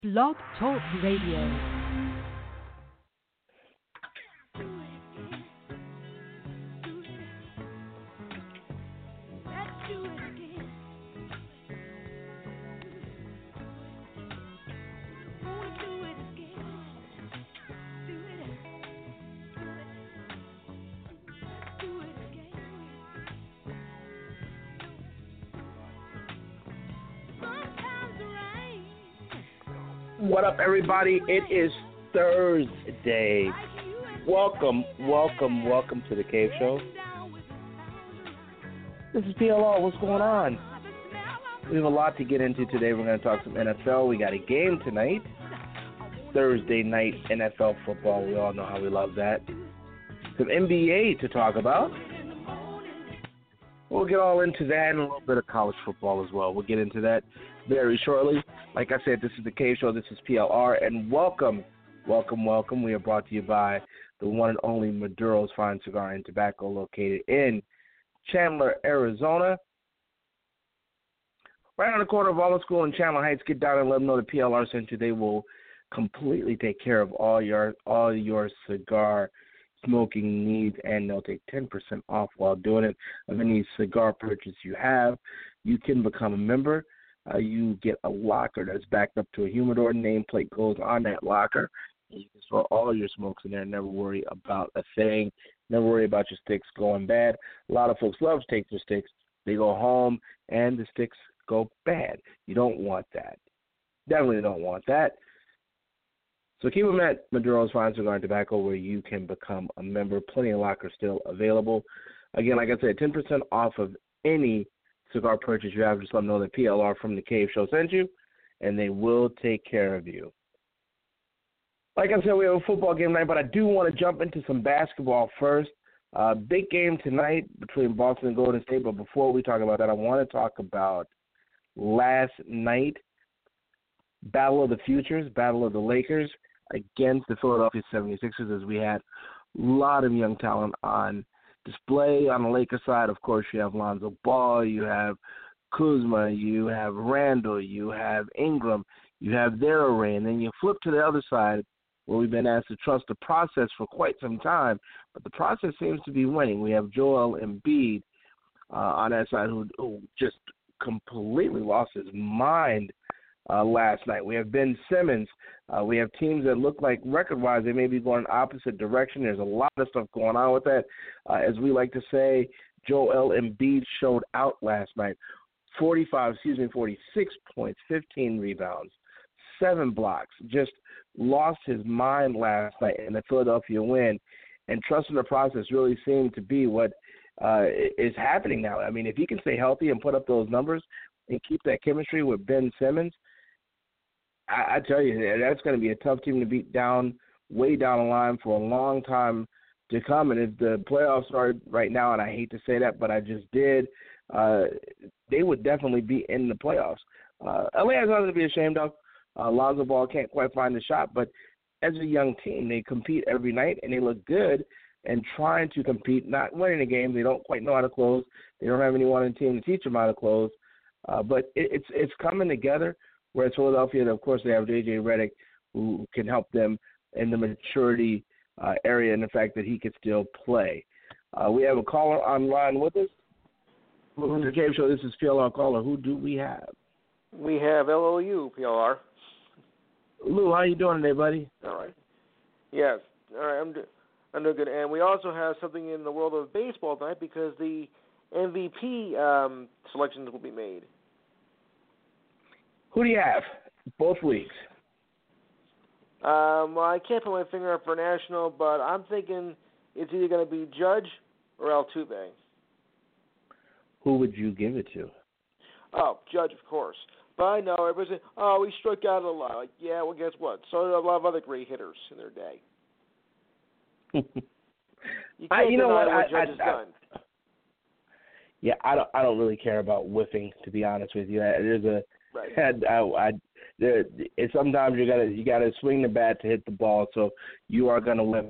Blog Talk Radio. What up, everybody? It is Thursday. Welcome to the Cave Show. This is PLR. What's going on? We have a lot to get into today. We're going to talk some NFL. We got a game tonight. Thursday night NFL football. We all know how we love that. Some NBA to talk about. We'll get all into that and a little bit of college football as well. We'll get into that very shortly. Like I said, this is the Cave Show. This is PLR, and welcome. We are brought to you by the one and only Maduro's Fine Cigar and Tobacco, located in Chandler, Arizona. Right on the corner of Olive School in Chandler Heights. Get down and let them know the PLR sent you. They will completely take care of all your cigar smoking needs, and they'll take 10% off while doing it of any cigar purchase you have. You can become a member. You get a locker that's backed up to a humidor. Nameplate goes on that locker. You can store all your smokes in there and never worry about a thing. Never worry about your sticks going bad. A lot of folks love to take their sticks. They go home and the sticks go bad. You don't want that. Definitely don't want that. So keep them at Maduro's Fine Cigar and Tobacco, where you can become a member. Plenty of lockers still available. Again, like I said, 10% off of any cigar purchase you have. Just let them know that PLR from the Cave Show sent you, and they will take care of you. Like I said, we have a football game tonight, but I do want to jump into some basketball first. Big game tonight between Boston and Golden State, but before we talk about that, I want to talk about last night, Battle of the Futures, Battle of the Lakers against the Philadelphia 76ers, as we had a lot of young talent on display. On the Lakers side, of course, you have Lonzo Ball, you have Kuzma, you have Randall, you have Ingram, you have their array, and then you flip to the other side where we've been asked to trust the process for quite some time, but the process seems to be winning. We have Joel Embiid on that side who just completely lost his mind last night. We have Ben Simmons. We have teams that look like record-wise they may be going opposite direction. There's a lot of stuff going on with that. As we like to say, Joel Embiid showed out last night. 46 points, 15 rebounds, 7 blocks. Just lost his mind last night in the Philadelphia win. And trusting the process really seemed to be what is happening now. I mean, if he can stay healthy and put up those numbers and keep that chemistry with Ben Simmons, I tell you, that's going to be a tough team to beat down, way down the line for a long time to come. And if the playoffs started right now, and I hate to say that, but I just did, they would definitely be in the playoffs. LA has nothing to be ashamed of. Lonzo Ball can't quite find the shot, but as a young team, they compete every night, and they look good and trying to compete, not winning a game. They don't quite know how to close. They don't have anyone on the team to teach them how to close. But it's coming together. Whereas Philadelphia, of course, they have J.J. Redick, who can help them in the maturity area and the fact that he could still play. We have a caller online with us. Welcome to the Cave Show. This is PLR caller. Who do we have? We have LOU, PLR. Lou, how you doing today, buddy? All right. Yes. All right, I'm doing good. And we also have something in the world of baseball tonight because the MVP selections will be made. Who do you have? Both weeks. Well, I can't put my finger up for national, but I'm thinking it's either going to be Judge or Altuve. Who would you give it to? Oh, Judge, of course. But I know everybody's saying, oh, he struck out a lot. Like, yeah, well, guess what? So did a lot of other great hitters in their day. You can't deny what Judge has done. Yeah, I don't really care about whiffing, to be honest with you. There's a right. Sometimes you gotta swing the bat to hit the ball, so you are gonna whiff.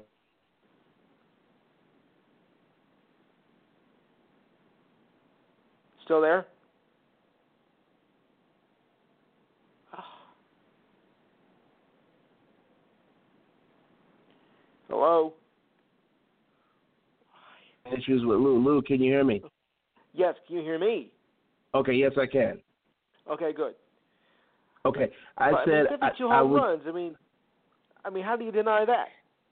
Still there? Hello? Issues with Lou. Lou, can you hear me? Yes, can you hear me? Okay, yes, I can. Okay, good. Okay, I But, said 52 I home would. runs. I mean, how do you deny that?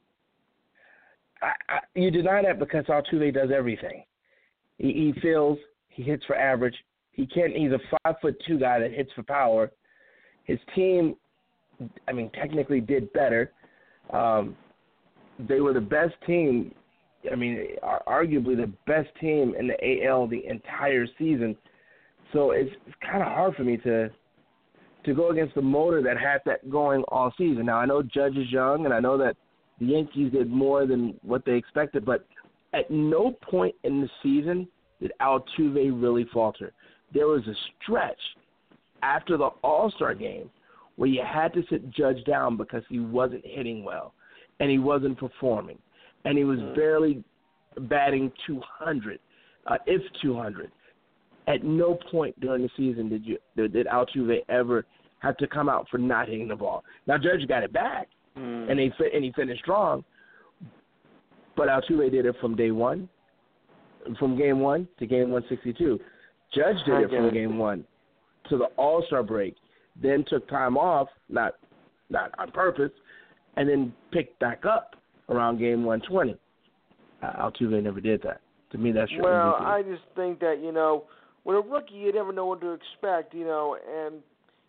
You deny that because Altuve does everything. He fields, he hits for average. He's a 5'2" guy that hits for power. His team, technically did better. They were the best team. Arguably the best team in the AL the entire season. So it's kind of hard for me to go against the motor that had that going all season. Now, I know Judge is young, and I know that the Yankees did more than what they expected, but at no point in the season did Altuve really falter. There was a stretch after the All-Star game where you had to sit Judge down because he wasn't hitting well, and he wasn't performing, and he was barely batting 200, if 200. At no point during the season did Altuve ever have to come out for not hitting the ball. Now, Judge got it back, and he finished strong, but Altuve did it from day one, from game 1 to game 162. Judge did it from game 1 to the All-Star break, then took time off, not on purpose, and then picked back up around game 120. Altuve never did that. To me, that's your MVP. I just think that, with a rookie, you never know what to expect, and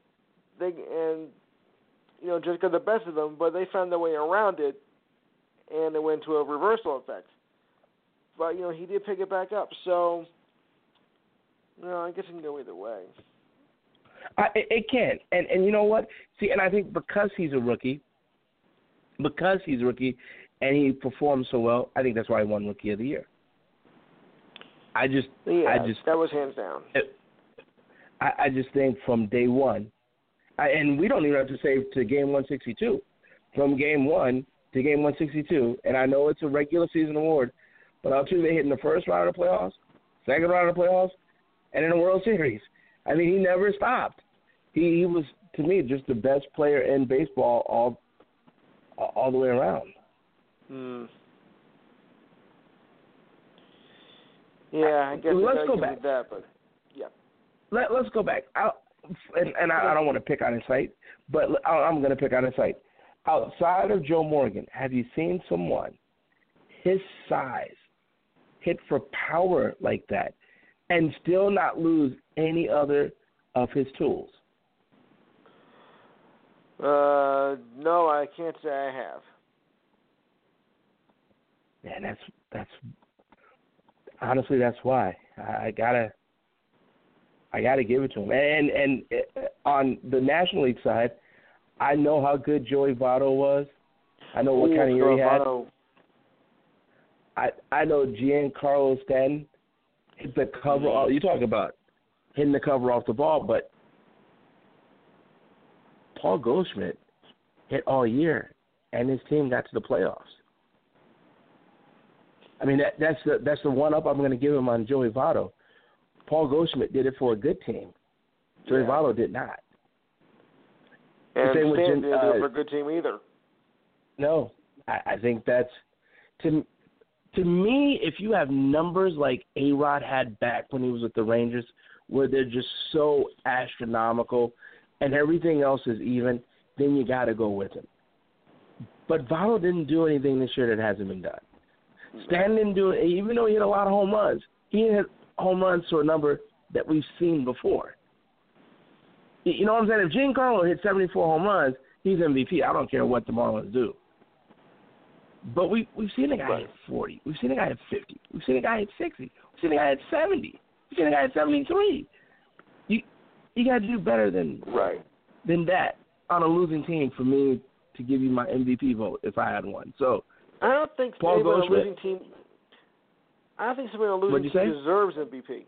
just got the best of them, but they found their way around it, and it went to a reversal effect. But, he did pick it back up, so, I guess it can go either way. It can, and you know what? See, and I think because he's a rookie, and he performed so well, I think that's why he won Rookie of the Year. That was hands down. I just think from day one, and we don't even have to say to game 162, from game 1 to game 162, and I know it's a regular season award, but Altuve hit in the first round of the playoffs, second round of the playoffs, and in the World Series. He never stopped. He was, to me, just the best player in baseball all the way around. Yeah, I guess let's go back. That, but yeah. Let's go back. I don't want to pick on his site, but I'm going to pick on his site. Outside of Joe Morgan, have you seen someone his size hit for power like that and still not lose any other of his tools? No, I can't say I have. Man, honestly, that's why I gotta give it to him. And on the National League side, I know how good Joey Votto was. I know what kind of year he had. I know Giancarlo Stanton hit the cover. You talk about hitting the cover off the ball, but Paul Goldschmidt hit all year, and his team got to the playoffs. That's the one up I'm going to give him on Joey Votto. Paul Goldschmidt did it for a good team. Joey Votto did not. And Stanton didn't do it for a good team either. No, I think that's to me. If you have numbers like A-Rod had back when he was with the Rangers, where they're just so astronomical, and everything else is even, then you got to go with him. But Votto didn't do anything this year that hasn't been done. Stanton didn't do it, even though he hit a lot of home runs. He hit home runs to a number that we've seen before. You know what I'm saying? If Giancarlo hit 74 home runs, he's MVP. I don't care what the Marlins do. But we've seen a guy hit 40. We've seen a guy hit 50. We've seen a guy hit 60. We've seen a guy hit 70. We've seen a guy hit 73. You got to do better than that on a losing team for me to give you my MVP vote if I had one. So I don't think Paul somebody on a Goldschmidt. losing team. I don't think somebody on a losing team deserves MVP.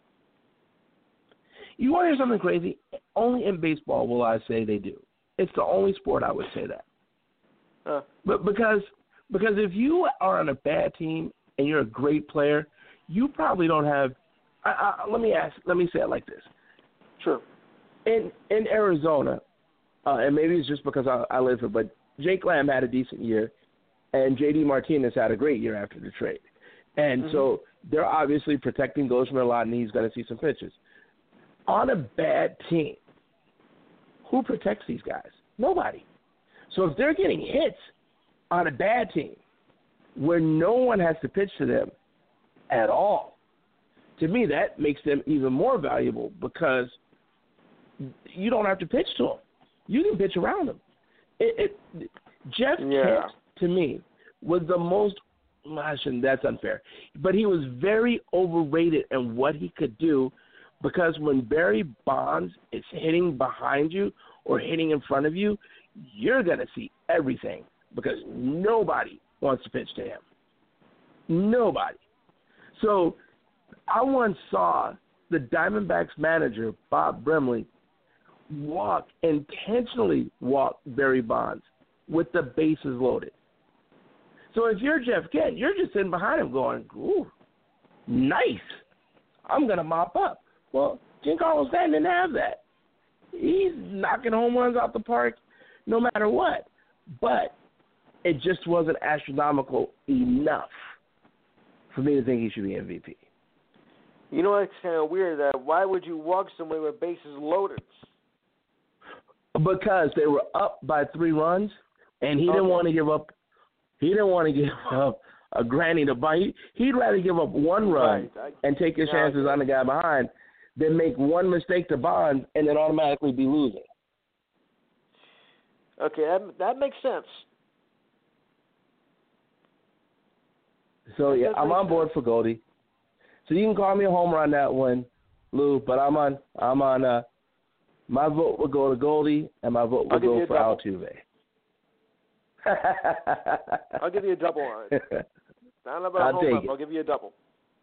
You want to hear something crazy? Only in baseball will I say they do. It's the only sport I would say that. But because if you are on a bad team and you're a great player, you probably don't have. Let me say it like this. Sure. In Arizona, and maybe it's just because I live here, but Jake Lamb had a decent year. And J.D. Martinez had a great year after the trade. And so they're obviously protecting Goldschmidt a lot, and he's going to see some pitches. On a bad team, who protects these guys? Nobody. So if they're getting hits on a bad team where no one has to pitch to them at all, to me that makes them even more valuable because you don't have to pitch to them. You can pitch around them. Jeff Kent, to me, was the most – that's unfair. But he was very overrated in what he could do because when Barry Bonds is hitting behind you or hitting in front of you, you're going to see everything because nobody wants to pitch to him. Nobody. So I once saw the Diamondbacks manager, Bob Brimley, intentionally walk Barry Bonds with the bases loaded. So if you're Jeff Kent, you're just sitting behind him going, ooh, nice. I'm going to mop up. Well, Giancarlo Stanton didn't have that. He's knocking home runs out the park no matter what. But it just wasn't astronomical enough for me to think he should be MVP. You know, it's kind of weird that why would you walk somebody with bases loaded? Because they were up by 3 runs, and he didn't want to give up. He didn't want to give up a granny to buy. He'd rather give up 1 run and take his chances on the guy behind than make one mistake to Bonds and then automatically be losing. Okay, that makes sense. So, I'm on board for Goldie. So you can call me a homer on that one, Lou, but I'm on my vote will go to Goldie, and my vote will go for Altuve. I'll give you a double on it. I don't know about a home run, I'll give you a double.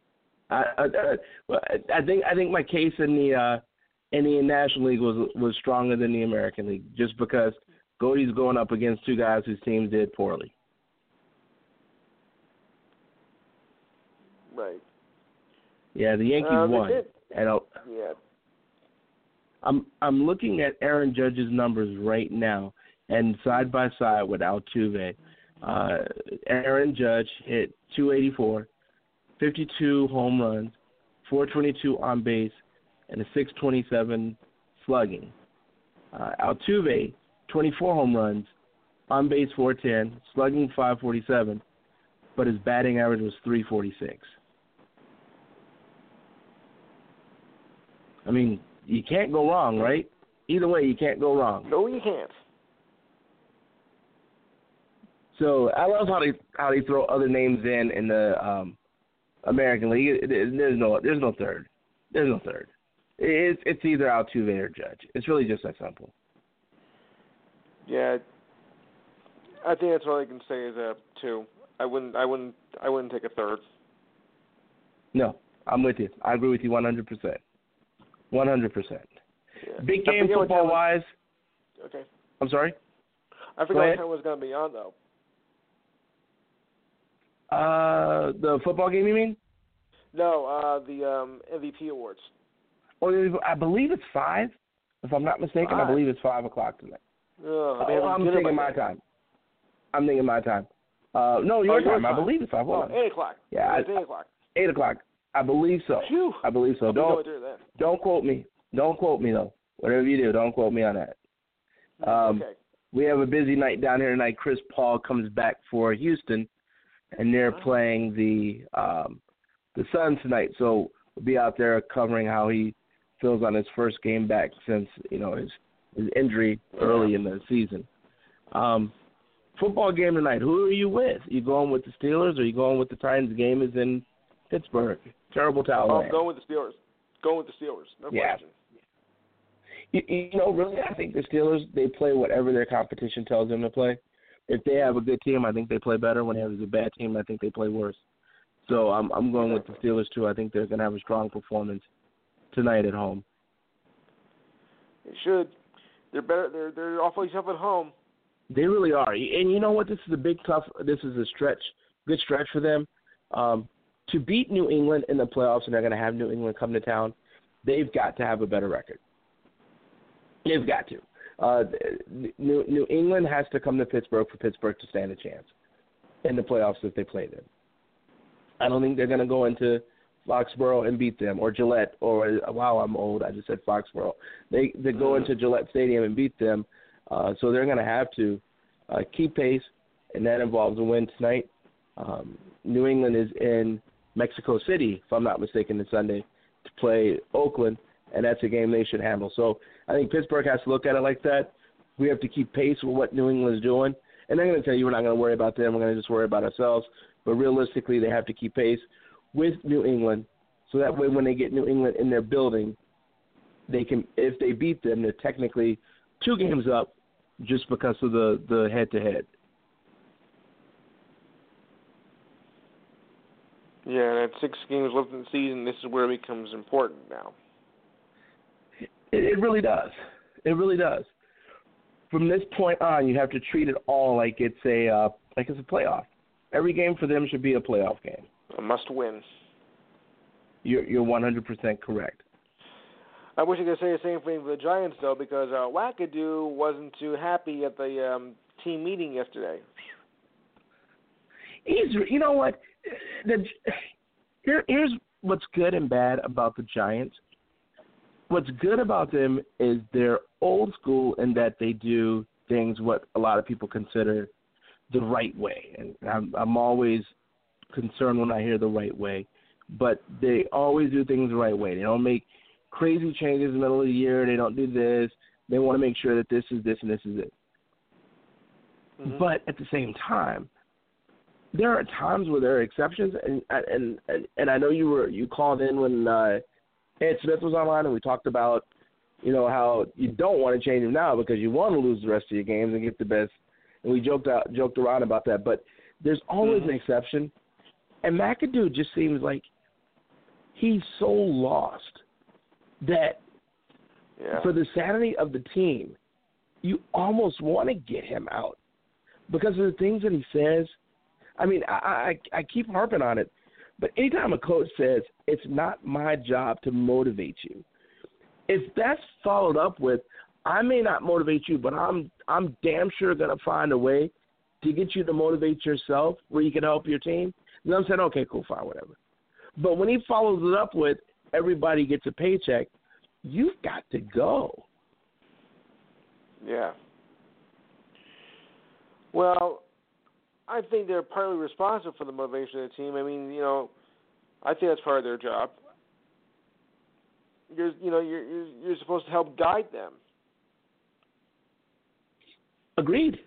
I think my case in the National League was stronger than the American League, just because Goldie's going up against 2 guys whose teams did poorly. Right. Yeah, the Yankees won. And I'm looking at Aaron Judge's numbers right now, and side by side with Altuve, Aaron Judge hit .284, 52 home runs, 422 on base, and a .627 slugging. Altuve, 24 home runs, on base .410, slugging .547, but his batting average was .346. I mean, you can't go wrong, right? Either way, you can't go wrong. No, you can't. So I love how they throw other names in the American League. There's no third. There's no third. It's either Altuve or Judge. It's really just that simple. Yeah, I think that's all I can say is 2. I wouldn't take a third. No, I'm with you. I agree with you 100%. 100%. Yeah. Big game football-wise. Okay. I'm sorry? I forgot what time it was going to be on, though. The football game, you mean? No, the MVP awards. Oh, I believe it's 5. If I'm not mistaken, 5. I believe it's 5 o'clock tonight. I'm thinking my time. No, your time. I believe it's 5 o'clock. 8 o'clock. Yeah, it's 8 o'clock. 8 o'clock. I believe so. Phew. I believe so. Don't quote me. Don't quote me, though. Whatever you do, don't quote me on that. Okay. We have a busy night down here tonight. Chris Paul comes back for Houston, and they're playing the Suns tonight. So we'll be out there covering how he feels on his first game back since his injury early in the season. Football game tonight. Who are you with? You going with the Steelers or you going with the Titans? The game is in Pittsburgh. Terrible towel. I'm going with the Steelers. No question. Really, I think the Steelers, they play whatever their competition tells them to play. If they have a good team, I think they play better. When they have a bad team, I think they play worse. So I'm going with the Steelers, too. I think they're going to have a strong performance tonight at home. They should. They're better. They're awfully tough at home. They really are. And you know what? This is a good stretch for them. To beat New England in the playoffs, and they're going to have New England come to town, they've got to have a better record. They've got to. New England has to come to Pittsburgh for Pittsburgh to stand a chance. in the playoffs if they play them. I don't think they're going to go into Foxborough and beat them, or Gillette, or, wow, I'm old, I just said Foxborough. They go into Gillette Stadium and beat them, so they're going to have to keep pace, and that involves a win tonight. New England is in Mexico City, if I'm not mistaken, this Sunday to play Oakland, and that's a game they should handle. So I think Pittsburgh has to look at it like that. We have to keep pace with what New England is doing, and they're going to tell you we're not going to worry about them, we're going to just worry about ourselves. But realistically, they have to keep pace with New England, so that way when they get New England in their building, they can. If they beat them, they're technically 2 games up just because of the head-to-head. Yeah, and at 6 games left in the season, this is where it becomes important now. It really does. It really does. From this point on, you have to treat it all like it's a playoff. Every game for them should be a playoff game. A must-win. You're 100% correct. I wish I could say the same thing for the Giants, though, because Wackadoo wasn't too happy at the team meeting yesterday. You know what? Here's what's good and bad about the Giants. What's good about them is they're old school in that they do things what a lot of people consider the right way. And I'm always concerned when I hear the right way. But they always do things the right way. They don't make crazy changes in the middle of the year. They don't do this. They want to make sure that this is this and this is it. Mm-hmm. But at the same time, there are times where there are exceptions, and I know you called in when Ed Smith was online, and we talked about how you don't want to change him now because you want to lose the rest of your games and get the best. And we joked around about that, but there's always an exception. And McAdoo just seems like he's so lost that for the sanity of the team, you almost want to get him out because of the things that he says. I mean, I keep harping on it, but anytime a coach says, it's not my job to motivate you, if that's followed up with, I may not motivate you, but I'm damn sure going to find a way to get you to motivate yourself where you can help your team, then I'm saying, okay, cool, fine, whatever. But when he follows it up with everybody gets a paycheck, you've got to go. Yeah. Well, I think they're partly responsible for the motivation of the team. I mean, I think that's part of their job. You're supposed to help guide them. Agreed.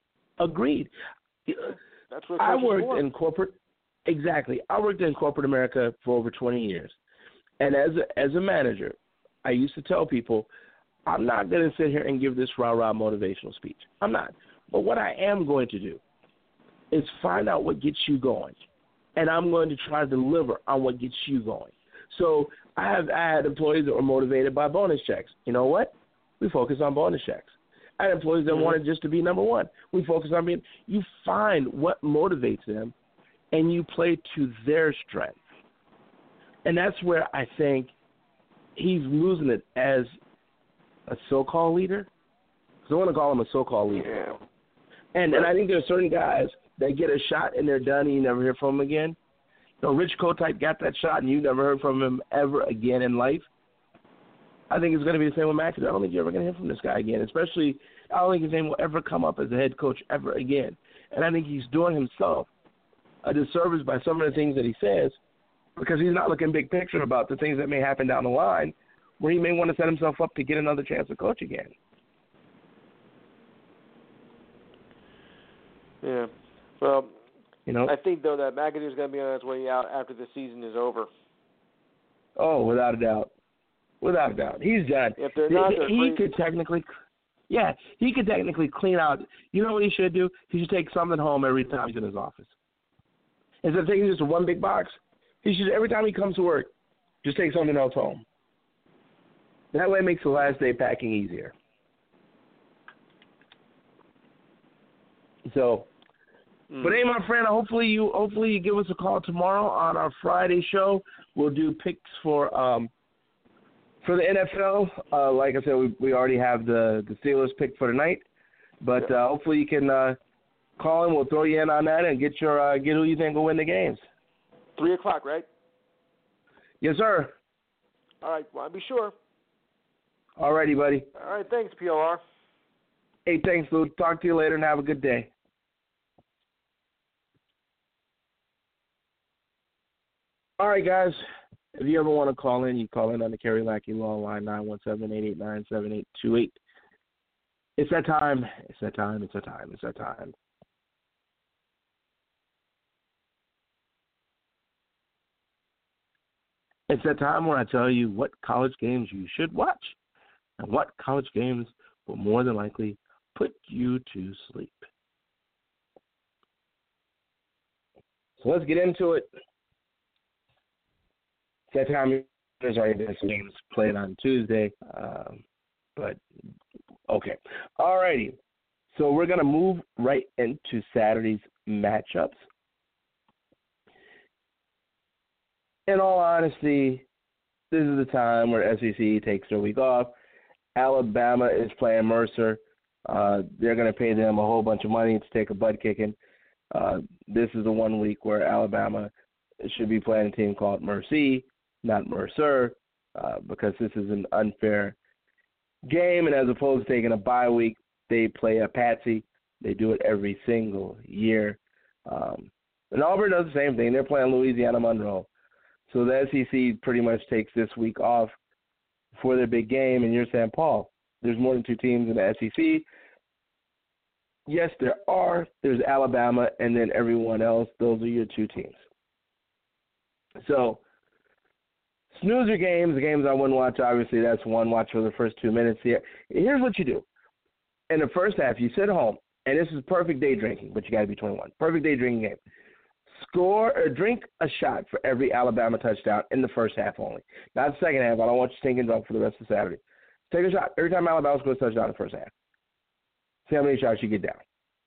That's what I worked in corporate. Exactly. I worked in corporate America for over 20 years. And as a manager, I used to tell people, I'm not going to sit here and give this rah-rah motivational speech. I'm not. But what I am going to do is find out what gets you going. And I'm going to try to deliver on what gets you going. So I had employees that were motivated by bonus checks. You know what? We focus on bonus checks. I had employees that wanted just to be number one. We focus on being – you find what motivates them, and you play to their strength. And that's where I think he's losing it as a so-called leader. Because I want to call him a so-called leader. Yeah. And I think there are certain guys that get a shot and they're done and you never hear from them again. Rich Kotite got that shot and you never heard from him ever again in life. I think it's going to be the same with McAdoo. I don't think you're ever going to hear from this guy again, especially I don't think his name will ever come up as a head coach ever again. And I think he's doing himself a disservice by some of the things that he says because he's not looking big picture about the things that may happen down the line where he may want to set himself up to get another chance to coach again. Yeah. Well, I think, though, that McAdoo's going to be on his way out after the season is over. Oh, without a doubt. Without a doubt. He's done. If they're not, he could technically clean out. You know what he should do? He should take something home every time he's in his office. Instead of taking just one big box, he should, every time he comes to work, just take something else home. That way it makes the last day packing easier. So, but hey, my friend, hopefully you give us a call tomorrow on our Friday show. We'll do picks for the NFL. Like I said, we already have the Steelers pick for tonight, but hopefully you can Call in. We'll throw you in on that and get who you think will win the games. 3 o'clock, right? Yes, sir. All right. Want to be sure. All righty, buddy. All right. Thanks, PLR. Hey, thanks, Lou. Talk to you later and have a good day. All right, guys. If you ever want to call in, you call in on the Kerry Lackey Law line, 917-889-7828. It's that time. It's that time. It's that time. It's that time. It's that time where I tell you what college games you should watch and what college games will more than likely put you to sleep. So let's get into it. It's that time. There's already been some games played on Tuesday, but okay. All righty. So we're going to move right into Saturday's matchups. In all honesty, this is the time where SEC takes their week off. Alabama is playing Mercer. They're going to pay them a whole bunch of money to take a butt kicking. This is the 1 week where Alabama should be playing a team called Mercy, not Mercer, because this is an unfair game. And as opposed to taking a bye week, they play a patsy. They do it every single year. And Auburn does the same thing. They're playing Louisiana Monroe. So the SEC pretty much takes this week off for their big game, and you're saying, Paul, there's more than 2 teams in the SEC. Yes, there are. There's Alabama, and then everyone else. Those are your 2 teams. So snoozer games, the games I wouldn't watch, obviously that's one. Watch for the first 2 minutes here. Here's what you do. In the first half, you sit home, and this is perfect day drinking, but you got to be 21. Perfect day drinking game. Score or drink a shot for every Alabama touchdown in the first half only. Not the second half. I don't want you thinking drunk for the rest of Saturday. Take a shot every time Alabama scores a touchdown in the first half. See how many shots you get down.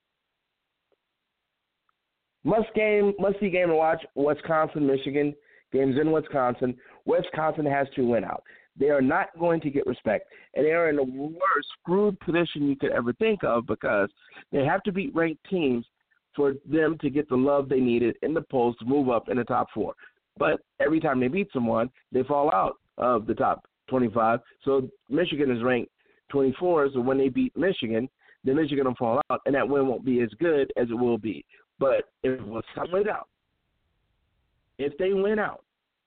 Must-see game to watch, Wisconsin, Michigan. Games in Wisconsin. Wisconsin has to win out. They are not going to get respect, and they are in the worst screwed position you could ever think of because they have to beat ranked teams for them to get the love they needed in the polls to move up in the top 4. But every time they beat someone, they fall out of the top 25. So Michigan is ranked 24, so when they beat Michigan, then Michigan will fall out, and that win won't be as good as it will be. But if Wisconsin wins out, if they win out,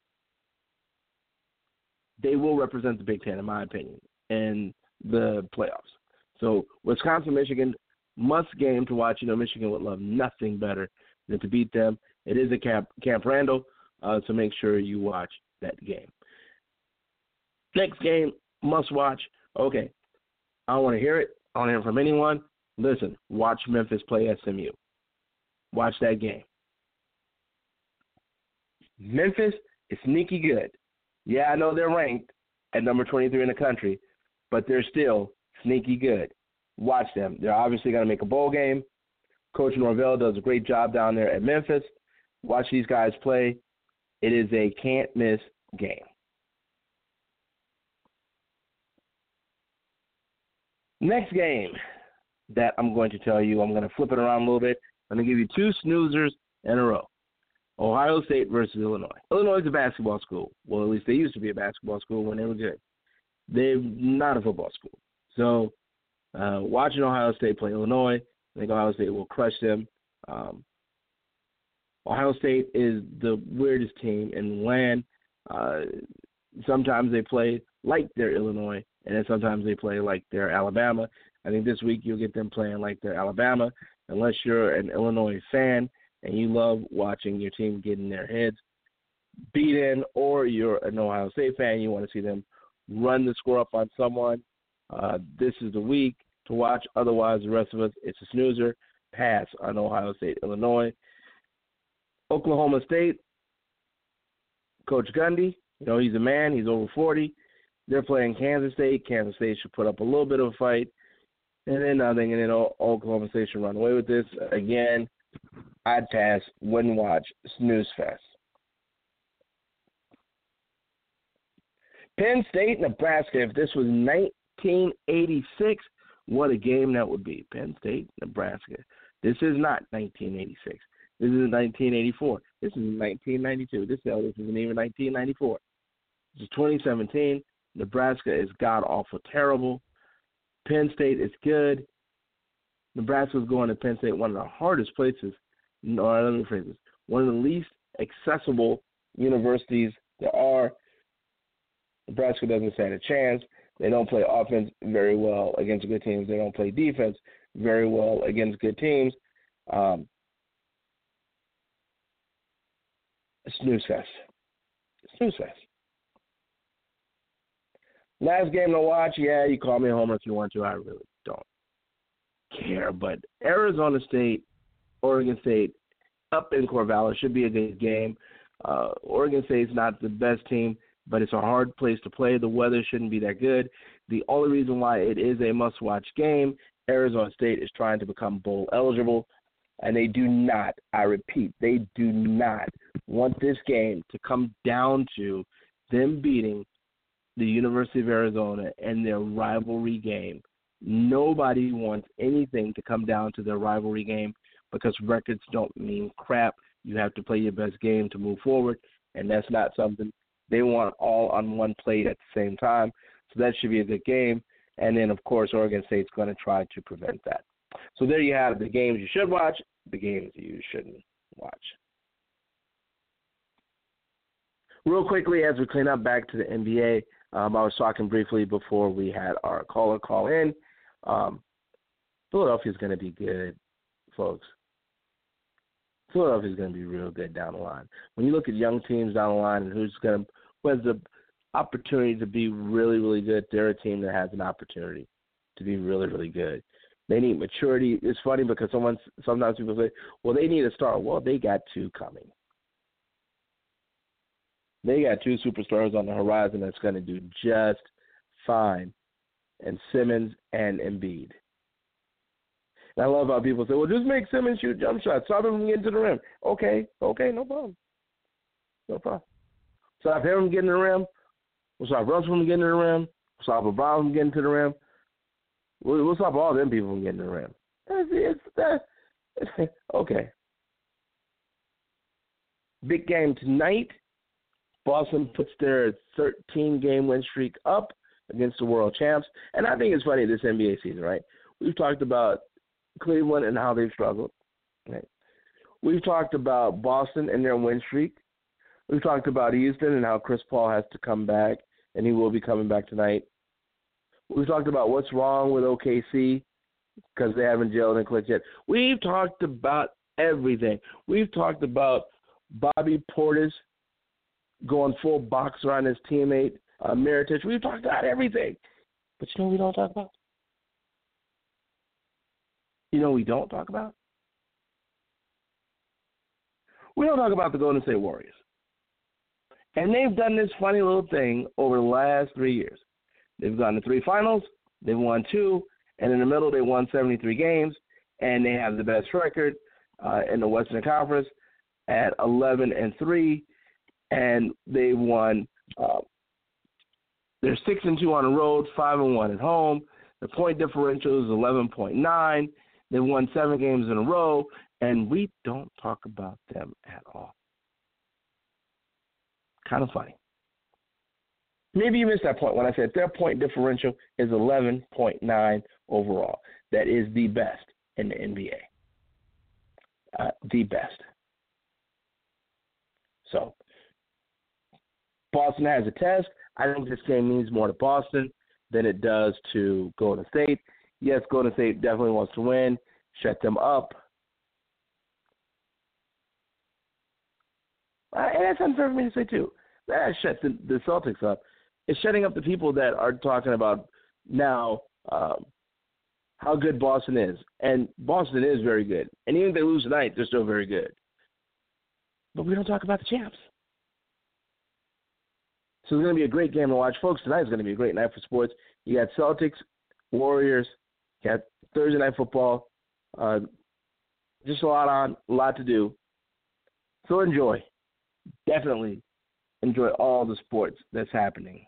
they will represent the Big Ten, in my opinion, in the playoffs. So Wisconsin, Michigan, must game to watch. You know, Michigan would love nothing better than to beat them. It is at Camp Randall, so make sure you watch that game. Next game, must watch. Okay, I don't want to hear it. I don't hear it from anyone. Listen, watch Memphis play SMU. Watch that game. Memphis is sneaky good. Yeah, I know they're ranked at number 23 in the country, but they're still sneaky good. Watch them. They're obviously going to make a bowl game. Coach Norvell does a great job down there at Memphis. Watch these guys play. It is a can't-miss game. Next game that I'm going to tell you, I'm going to flip it around a little bit. I'm going to give you 2 snoozers in a row. Ohio State versus Illinois. Illinois is a basketball school. Well, at least they used to be a basketball school when they were good. They're not a football school. So watching Ohio State play Illinois, I think Ohio State will crush them. Ohio State is the weirdest team in the land. Sometimes they play like they're Illinois, and then sometimes they play like they're Alabama. I think this week you'll get them playing like they're Alabama, unless you're an Illinois fan and you love watching your team get in their heads beaten, or you're an Ohio State fan, you want to see them run the score up on someone. This is the week to watch. Otherwise, the rest of us, it's a snoozer. Pass on Ohio State, Illinois. Oklahoma State, Coach Gundy, you know, he's a man. He's over 40. They're playing Kansas State. Kansas State should put up a little bit of a fight. And then nothing. And then Oklahoma State should run away with this. Again, I'd pass, wouldn't watch, snooze fest. Penn State, Nebraska. If this was 1986, what a game that would be. Penn State, Nebraska. This is not 1986. This is 1984. This is 1992. This isn't even 1994. This is 2017. Nebraska is god-awful terrible. Penn State is good. Nebraska's going to Penn State, one of the hardest places. No, let me phrase this. One of the least accessible universities there are. Nebraska doesn't stand a chance. They don't play offense very well against good teams. They don't play defense very well against good teams. Snooze fest. Snooze fest. Last game to watch, yeah, you call me a homer if you want to. I really don't care. But Arizona State, Oregon State, up in Corvallis should be a good game. Oregon State's not the best team, but it's a hard place to play. The weather shouldn't be that good. The only reason why it is a must-watch game, Arizona State is trying to become bowl eligible, and they do not, I repeat, they do not want this game to come down to them beating the University of Arizona and their rivalry game. Nobody wants anything to come down to their rivalry game because records don't mean crap. You have to play your best game to move forward, and that's not something they want all on one plate at the same time. So that should be a good game. And then, of course, Oregon State's going to try to prevent that. So there you have the games you should watch, the games you shouldn't watch. Real quickly, as we clean up back to the NBA, I was talking briefly before we had our caller call in. Philadelphia's going to be good, folks. Philadelphia's going to be real good down the line. When you look at young teams down the line and who has the opportunity to be really, really good, they're a team that has an opportunity to be really, really good. They need maturity. It's funny because sometimes people say, well, they need a star. Well, they got two coming. They got two superstars on the horizon that's going to do just fine, and Simmons and Embiid. And I love how people say, well, just make Simmons shoot jump shots. Stop him from getting to the rim. Okay, no problem. No problem. Stop him from getting to the rim. We'll stop Russ from getting to the rim. We'll stop LeBron from getting to the rim. We'll stop all them people from getting to the rim. Okay. Big game tonight. Boston puts their 13-game win streak up against the world champs. And I think it's funny this NBA season, right? We've talked about Cleveland and how they've struggled. Right? We've talked about Boston and their win streak. We've talked about Houston and how Chris Paul has to come back, and he will be coming back tonight. We've talked about what's wrong with OKC because they haven't gelled and clicked yet. We've talked about everything. We've talked about Bobby Portis going full boxer on his teammate, Mirotic. We've talked about everything. But you know what we don't talk about? You know what we don't talk about? We don't talk about the Golden State Warriors. And they've done this funny little thing over the last 3 years. They've gone to 3 finals, they've won 2, and in the middle they won 73 games, and they have the best record in the Western Conference at 11-3, and they've won. They're 6-2 on the road, 5-1 at home. The point differential is 11.9. They won 7 games in a row, and we don't talk about them at all. Kind of funny. Maybe you missed that point when I said their point differential is 11.9 overall. That is the best in the NBA. The best. So, Boston has a test. I think this game means more to Boston than it does to Golden State. Yes, Golden State definitely wants to win. Shut them up. And that's unfair for me to say, too. That shuts the Celtics up. It's shutting up the people that are talking about now how good Boston is. And Boston is very good. And even if they lose tonight, they're still very good. But we don't talk about the champs. So it's going to be a great game to watch. Folks, tonight is going to be a great night for sports. You got Celtics, Warriors, you got Thursday Night Football. Just a lot to do. So enjoy. Definitely enjoy all the sports that's happening.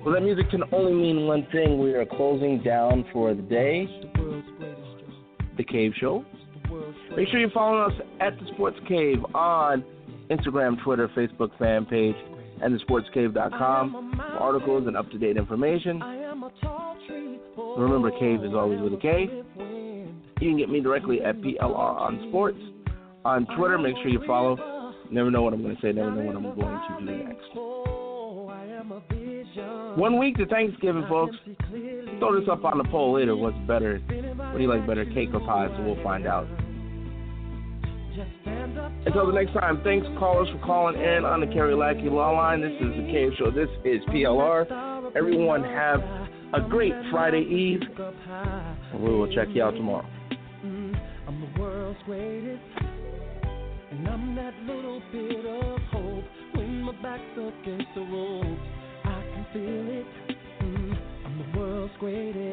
Well, that music can only mean one thing. We are closing down for the day. The Cave Show. Make sure you're following us at The Sports Cave on Instagram, Twitter, Facebook fan page, and thesportscave.com for articles and up-to-date information. Remember, Cave is always with a K. You can get me directly at PLR on Sports. On Twitter, make sure you follow. Never know what I'm going to say, never know what I'm going to do next. 1 week to Thanksgiving, folks. Throw this up on the poll later. What's better? What do you like better, cake or pie? So we'll find out. Until the next time, thanks, callers, for calling in on the Kerry Lackey Law Line. This is the Cave Show. This is PLR. Everyone have a great Friday Eve. And we will check you out tomorrow. I'm the world's greatest, and I'm that little bit of hope. When my back's against the ropes, I can feel it. I'm the world's greatest.